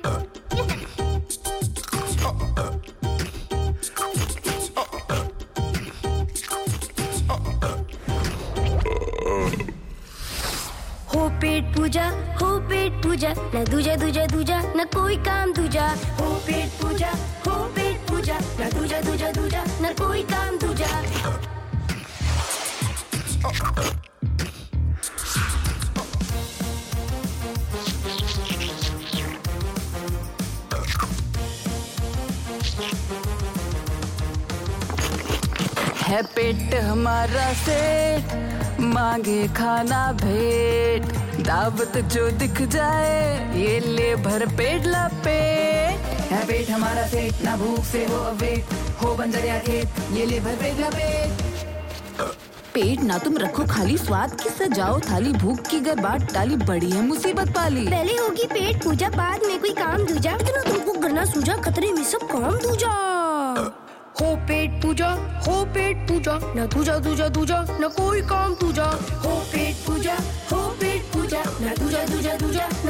हो पेट पूजा, हो पेट पूजा, न दूजा दूजा दूजा, न कोई काम दूजा। हो पेट पूजा, हो पेट पूजा, न दूजा दूजा दूजा, न कोई काम दूजा। है पेट हमारा सेठ, मांगे खाना भेंट, दावत जो दिख जाए ये ले भर पेट लपेट। है पेट हमारा सेठ, ना भूख से हो अवेट, हो बंजर खेत ये ले भर पेट लपेट। पेट ना तुम रखो खाली, स्वाद की सजाओ थाली, भूख की गर बाट टाली, बड़ी है मुसीबत पाली। पहले होगी पेट पूजा, बाद में कोई काम दूजा, इतना तुमको करना सूझा, खतरे में सब काम दूजा। हो पेट पूजा, हो पेट पूजा, न दूजा दूजा दूजा, न कोई काम दूजा। हो पेट पूजा, हो पेट पूजा, न दूजा दूजा दूजा,